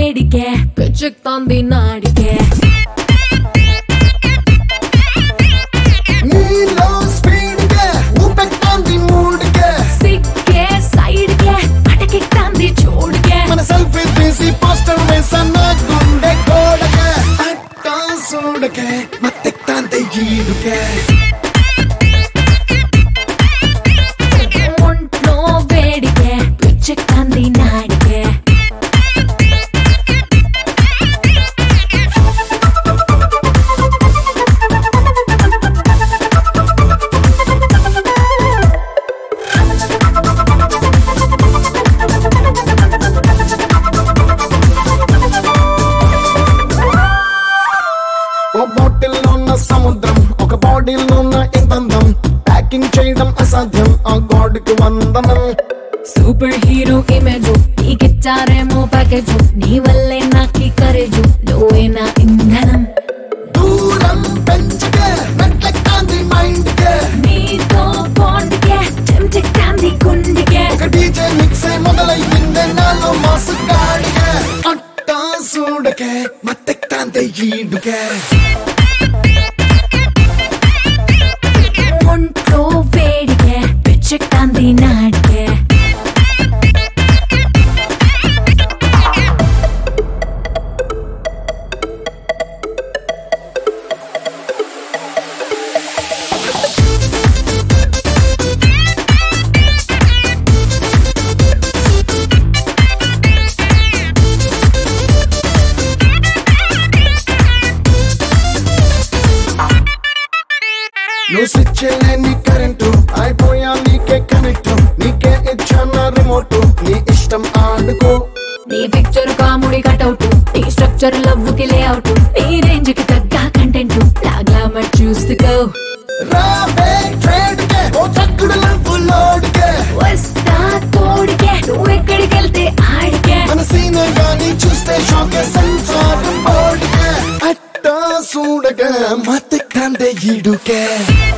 వేడికే పిచ్చెక్కుతోంది నాడికే నీలో స్పీడ్ కే ఊపెక్కుతోంది మూడుకే సిగ్గే సైడ్ కే అటకెక్కుతోంది చూడుకే మన సెల్ఫీ తీసి పోస్టర్ వేసన్న గుండె గోడకే అట్టా చూడకే మత్తెక్కుతోంది ఈడుకే ఒంట్లో వేడికే పిచ్చెక్కుతోంది నాడికే ఓ బాటిల్లో ఉన్న సముద్రం ఒక బాడీలో ఉన్న ఇంధనం ప్యాకింగ్ చేయడం అసాధ్యం ఆ గాడ్కి వందనం సూపర్ హీరో ఇమేజ్ నీకిచ్చారేమో ప్యాకేజ్ నీ వల్లే నాకి కరేజు నువ్వే నా ఇంధనం దూరం పెంచకే మెట్లెక్కుతోంది మైండ్ కే నీతో బాండ్కే చెంచెక్కుతోంది గుండెకే ఒక డీజే మిక్సే మొదలయ్యిందే నాలో మాసు గాడికే అట్టా చూడకే మత్తెక్కుతోంది ఈడుకే ఒంట్లో వేడికే పిచ్చెక్కుతోంది నాడికే నువ్వు స్విచ్ లేని కరెంటు అయిపోయా నీకే కనెక్ట్ నీకే ఇచ్చాన రిమోట్ నీ ఇష్టం ఆడుకో నీ పిక్చర్ కాముడి కటౌట్ నీ స్ట్రక్చర్ లవ్వుకి లేఅవుట్ నీ రేంజ్ కి తగ్గ కంటెంట్ లాగ్లామర్ చూసుకో రాబే ట్రేడ్ కే ఓ చక్కుడు లంపు లోడ్ కే వస్తా తోడికే నువ్వు ఎక్కడికి వెళ్తే ఆడికే మన సీనే గాని చూస్తే షాకే సెన్సార్ బోర్డ్ కే అట్టా చూడగా మత్తెక్కుతోంది ఈడుకే